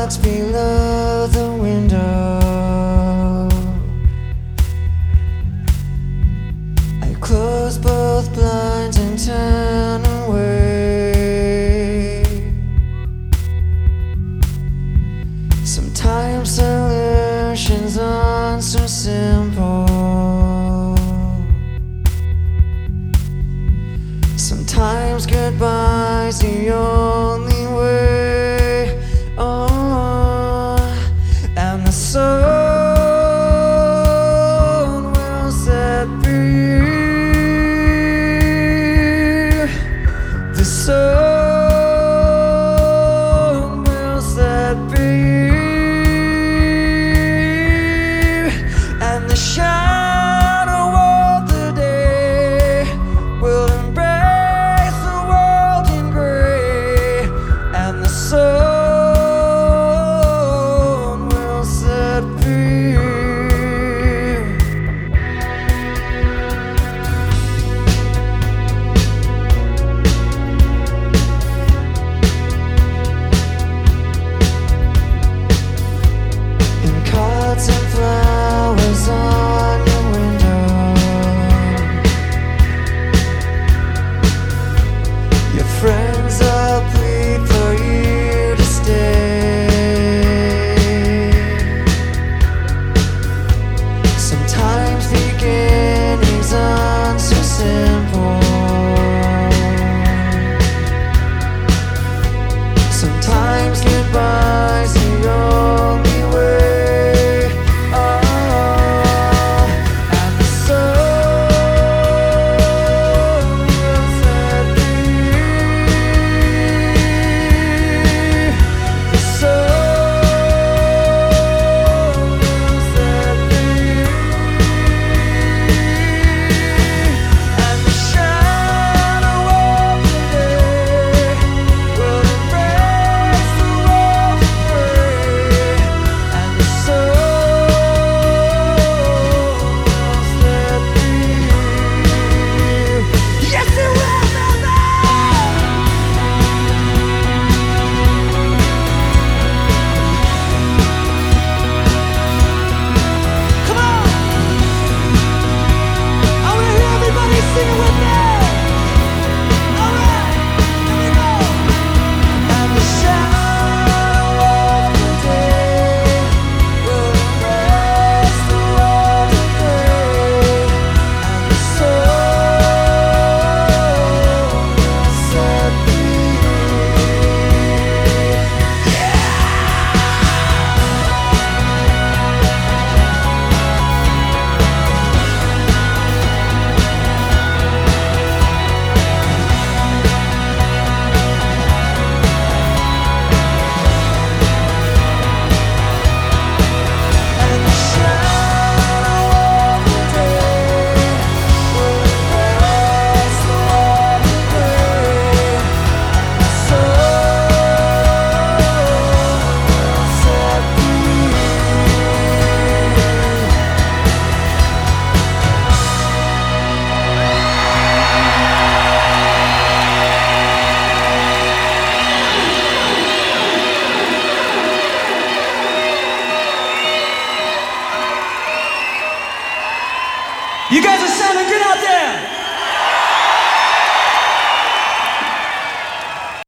clouds below the window. I close both blinds and turn away. Sometimes solutions aren't so simple. Sometimes goodbye's the only way on, and the sun will set free. The sun will set free, and the shadow of the day will embrace the world in gray, and the sun will set free. In cards and flowers on your window, your friends all plead for you to stay. Sometimes beginnings aren't so simple. Sometimes goodbye's the only way. And the sun will set free. The sun will set free, and the shadow of the day will embrace the world in gray, and the sun will set free. Yes, it will, baby. Come on! I want to hear everybody sing with me. All right, here we go. And the shadow of the day will embrace the world in gray, and the sun will set free. And the shadow of the day will embrace the world in gray, and the sun will set free. You guys are sounding good out there.